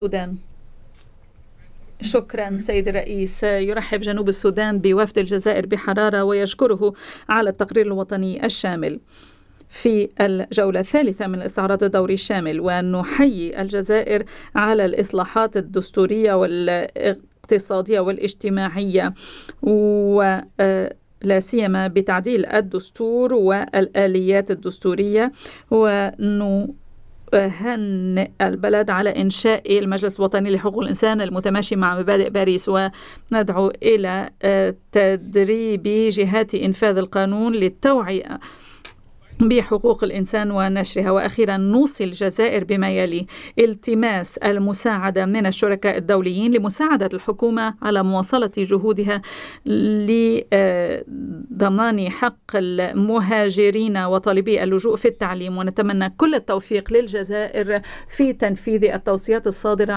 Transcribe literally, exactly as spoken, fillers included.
السودان. شكرا سيد الرئيس. يرحب جنوب السودان بوفد الجزائر بحرارة ويشكره على التقرير الوطني الشامل في الجولة الثالثة من الاستعراض الدوري الشامل، ونحيي الجزائر على الإصلاحات الدستورية والاقتصادية والاجتماعية، ولا سيما بتعديل الدستور والآليات الدستورية، ونو هنئ البلد على إنشاء المجلس الوطني لحقوق الإنسان المتماشي مع مبادئ باريس، وندعو إلى تدريب جهات إنفاذ القانون للتوعية بحقوق الإنسان ونشرها. وأخيرا نوصي الجزائر بما يلي: التماس المساعدة من الشركاء الدوليين لمساعدة الحكومة على مواصلة جهودها لضمان حق المهاجرين وطالبي اللجوء في التعليم، ونتمنى كل التوفيق للجزائر في تنفيذ التوصيات الصادرة